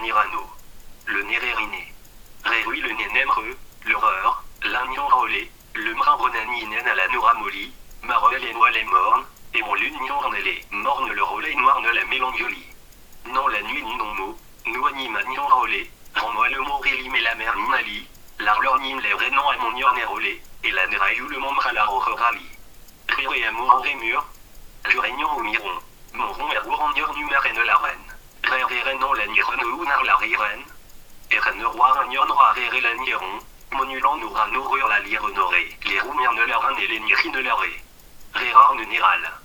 nirano. Le nérériné. Rérui le nénemreux, l'horreur, l'ignon rolé, le mrin ronaninen à la nouramoli, marel et noix les mornes, et mon l'union les morne le relais noir ne la mélangolie. Non la nuit ni non mot, nous anime nion rolé, rends-moi le mot rélim et la mer ninali, l'arleur nim les rénons à mon nior nérolé, et la néraillou le membre à la rorali. Réré amour en rémur, je réunion au miron, mon rond et rour en nior numérène la reine. Réré non la nirene ou nar la rirène. Et reine roi un nior noir réré la niron, monulant nous ranourur la lire honorée, les roumiens ne leur et les niri ne leur est. Rérard ne niral.